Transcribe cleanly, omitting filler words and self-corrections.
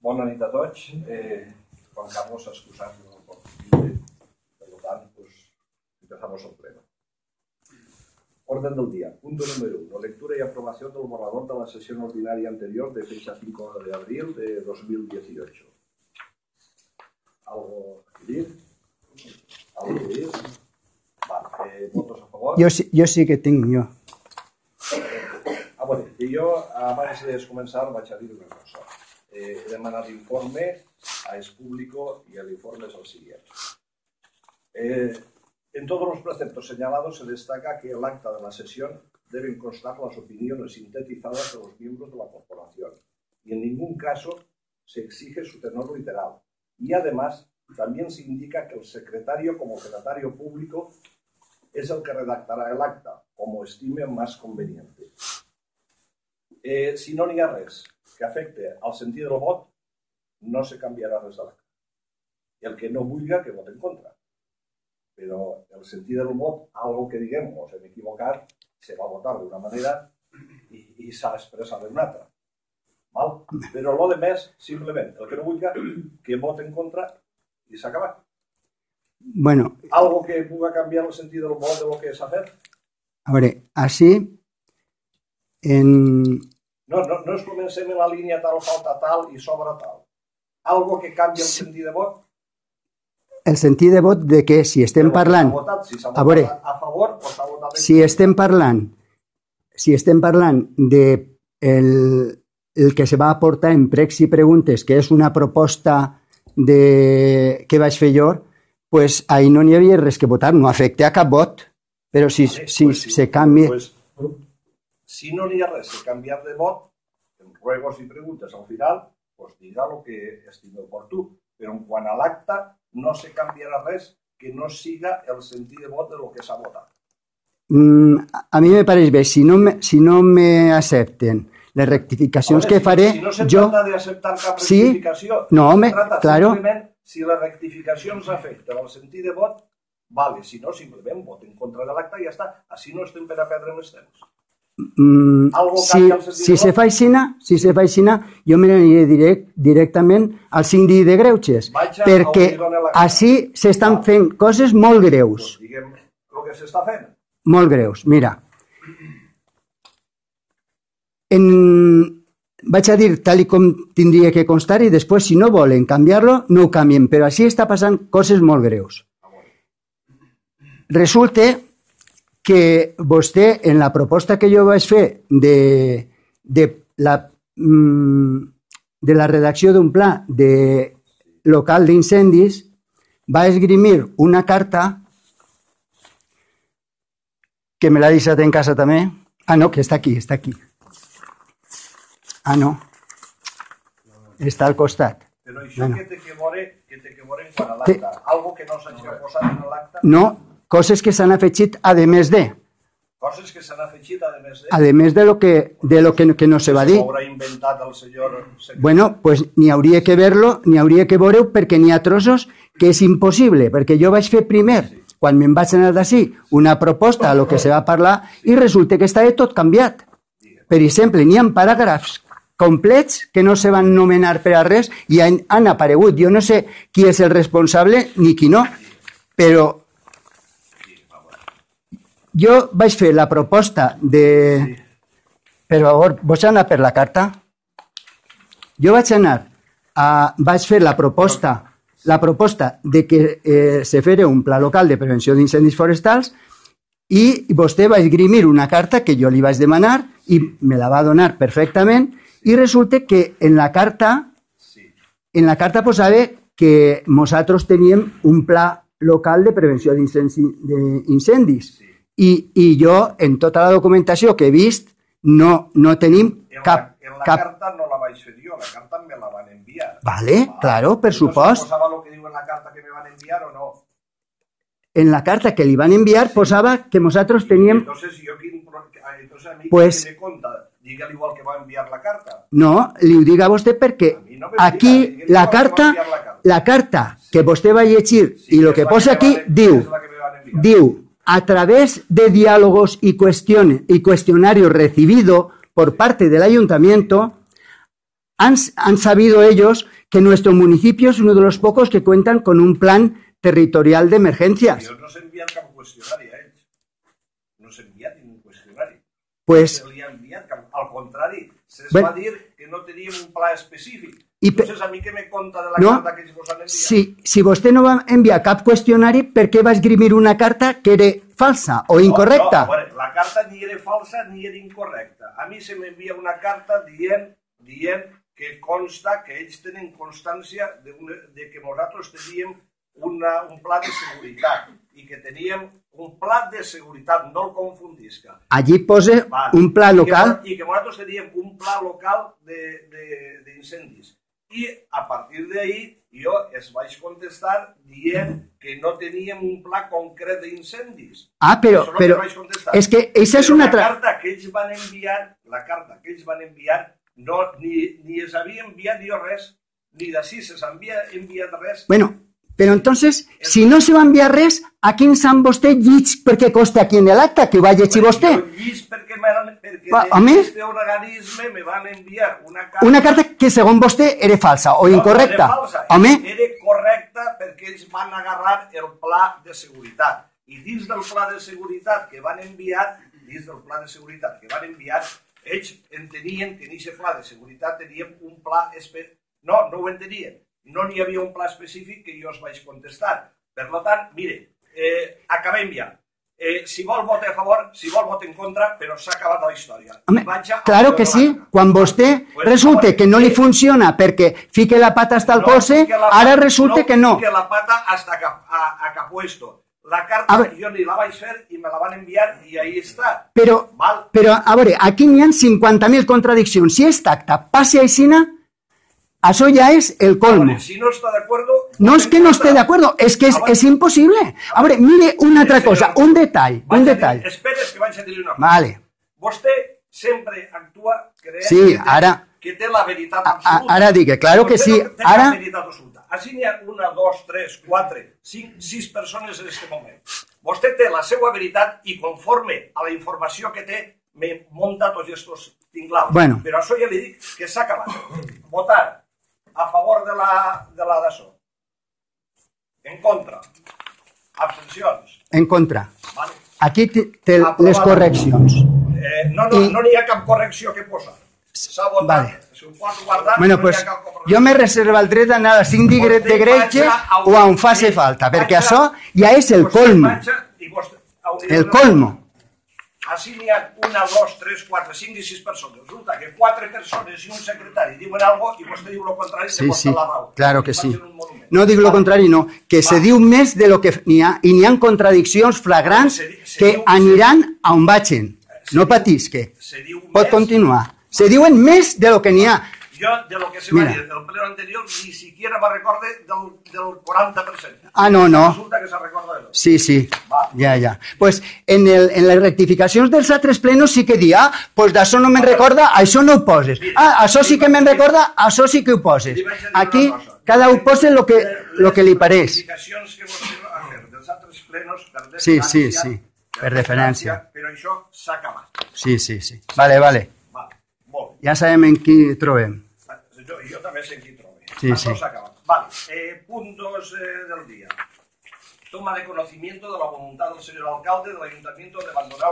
Bona nit a tots. Juan Carlos ha excusat no pot vindre, per tant, empezamos el pleno. Orden del día. Punto número 1. Lectura y aprobación del borrador de la sesión ordinaria anterior de fecha 5 de abril de 2018. ¿Algo que decir? ¿Algo que decir? Vale. ¿Votos a favor? Jo sí que tinc, jo. Bueno, jo, abans de començar, vaig a dir una cosa. He demanat informe, es público y el informe es el siguiente. En todos los preceptos señalados se destaca que el acta de la sesión deben constar las opiniones sintetizadas de los miembros de la corporación y en ningún caso se exige su tenor literal. Y además también se indica que el secretario como secretario público es el que redactará el acta, como estime más conveniente. Si no n'hi ha res que afecte al sentit del vot, no se canviarà res de l'acta. I el que no vulgui, que voti en contra. Però el sentit del vot, algo que diguem, ens hem equivocat, se va votar d'una manera i s'ha expressat d'una altra. Val? Però lo de més, simplement, el que no vulgui, que voti en contra i s'ha acabat. Bueno. Algo que pugui canviar el sentit del vot de lo que s'ha fet? A veure, així, No es comencem en la línia tal, falta tal i sobra tal. Algo que canvi el sentit de vot? El sentit de vot de que si estem parlant... Si s'ha votat a favor o s'ha votat en contra. Si estem parlant de el que se va aportar en pregs i preguntes, que és una proposta que vaig fer jo, pues ahí no n'hi havia res que votar, no afecta a cap vot. Però si se canvia... Si no n'hi ha res que canviar de vot, en ruegos i preguntes al final, pues diga lo que estime oportú. Però en quant a l'acta, no se canviarà res que no siga el sentit de vot de lo que s'ha votat. A mi me pareix bé. Si no me accepten les rectificacions que faré... Si no se trata de acceptar cap rectificació, no, home, claro. Simplement, si la rectificació ens afecta el sentit de vot, vale. Si no, simplement vot en contra de l'acta i ja està. Així no estem per a perdre més temps. Si se fa aixina, jo m'aniré directament al síndic de Greuges, perquè així s'estan fent coses molt greus. Diguem el que s'està fent. Molt greus. Mira, vaig a dir tal com tindria que constar i després, si no volen canviar-lo, no ho canvien, però així està passant coses molt greus. Resulta que vostè, en la proposta que jo vaig fer de la redacció d'un pla local d'incendis, va esgrimir una carta que me l'ha deixat en casa també. Ah, no, que està aquí. Ah, no. Està al costat. Però això que té que veure en quant a l'acta? Algo que no s'hagi posat en l'acta? No. Coses que s'han afegit a més de. Coses que s'han afegit a més de. A més de lo que no se va dir. S'haurà inventat el senyor... Bueno, pues n'hi hauria que veure-ho perquè n'hi ha trossos que és impossible, perquè jo vaig fer primer, quan me'n vaig anar d'ací, una proposta a lo que se va parlar i resulta que estava tot canviat. Per exemple, n'hi ha paràgrafs complets que no se van nomenar per a res i han aparegut. Jo no sé qui és el responsable ni qui no, però jo vaig fer la proposta de... Però, vols anar per la carta? Jo vaig fer la proposta de que se fera un pla local de prevenció d'incendis forestals i vostè va esgrimir una carta que jo li vaig demanar i me la va donar perfectament i resulta que en la carta posava que nosaltres teníem un pla local de prevenció d'incendis. I jo, en tota la documentació que he vist, no tenim cap... En la carta no la vaig fer jo, la carta me la van enviar. Vale, claro, per supost. No posava el que diu en la carta que me van enviar o no? En la carta que li van enviar posava que nosaltres teníem... Entonces, a mi que me conta, digue-li igual que va enviar la carta. No, li ho dic a vostè perquè aquí la carta que vostè va llegir i el que posa aquí diu a través de diálogos y cuestionarios recibido por parte del ayuntamiento, han sabido ellos que nuestro municipio es uno de los pocos que cuentan con un plan territorial de emergencias. Jo no s'ha enviat cap qüestionari a ells. No s'ha enviat ningú qüestionari. Pues, Se li ha enviat cap... Al contrari, se'ls bueno, va dir que no teníem un pla específic. I Entonces, a mi què me conta de la no, carta que ells vos han enviat? si vostè no va enviar cap qüestionari, per què va esgrimir una carta que era falsa o incorrecta? No, la carta ni era falsa ni era incorrecta. A mi se m'envia una carta dient que consta que ells tenen constància de que nosaltres teníem un pla de seguretat i que teníem un pla de seguretat, no el confundisca. Allí posa un pla local. I que nosaltres teníem un pla local d'incendis. I a partir d'ahí jo es vaig contestar dient que no teníem un pla concret d'incendis. Ah, però és que aquesta és una altra... La carta que ells van enviar, no, ni es havia enviat jo res, ni d'ací se s'havia enviat res. Bueno, però entonces, si no se va enviar res, a quin sant vostè llits perquè costa aquí en l'acte, que ho va llegir vostè? Jo llits perquè d'aquest organisme me van enviar una carta que segons vostè era falsa o incorrecta. No, era falsa, home, era correcta perquè ells van agarrar el pla de seguretat. I dins del pla de seguretat que van enviar, ells entenien que en aquest pla de seguretat teníem un pla específic. No ho entenien. No n'hi havia un pla específic que jo els vaig contestar. Per tant, mire, acabem ja. Si vol votar a favor, si vol votar en contra, però s'ha acabat la història. Home, claro que sí. Quan vostè resulta que no li funciona perquè fique la pata hasta el poste, ara resulta que no. No fique la pata hasta a capuesto. La carta jo ni la vaig fer i me la van enviar i ahí està. Però a veure, aquí n'hi ha 50.000 contradiccions. Si aquest acte passa aixina, això ja és el colmo. Si no està d'acuerdo... No és que no esté d'acuerdo, és que és impossible. A veure, mire una altra cosa, un detall. Esperes que vaig a dir-li una cosa. Vale. Vostè sempre actua creient que té la veritat absoluta. Ara digue, claro que sí. Ara... la veritat absoluta. Així n'hi ha 1, 2, 3, 4, 5, 6 persones en aquest moment. Vostè té la seva veritat i conforme a la informació que té, me munta tots aquests tinglaus. Bueno. Però això ja li dic que s'ha acabat. Votar a favor de la d'això. En contra. Abstencions. En contra. Vale. Aquí té les correccions. No n'hi ha cap correcció que posar. S'ha votat. Vale. Si ho pot guardar, bueno, pues, jo me reservo el dret d'anar a síndic de greuges o on faci falta, perquè això ja és el colmo. El colmo. Així n'hi ha 1, 2, 3, 4, 5 i 6 persones. Resulta que 4 persones i un secretari diuen alguna cosa i vostè diu el contrari i se porta la raó. Claro que sí. No dic el contrari, no. Que se diu més de lo que n'hi ha i n'hi ha contradiccions flagrants que aniran a on vagin. No patisque. Pot continuar. Se diuen més de lo que n'hi ha. Jo, de lo que se va dir del ple anterior, ni siquiera me recorde del 40%. Ah, no. Resulta que se recorda de tot. Sí. Ja. Pues en les rectificacions dels altres plenos sí que dia, pues d'això no me'n recorda, això no ho poses. Això sí que me'n recorda, això sí que ho poses. Aquí cada un posa lo que li pareix. Les rectificacions que vostè va fer dels altres plenos per deferència. Sí. Per deferència. Però això s'ha acabat. Sí. Vale. Ja sabem en qui trobem. Jo també sé en qui trobem. Sí. Això s'ha acabat. Vale. Puntos del día. Toma de conocimiento de la voluntad del señor alcalde del Ayuntamiento de abandonar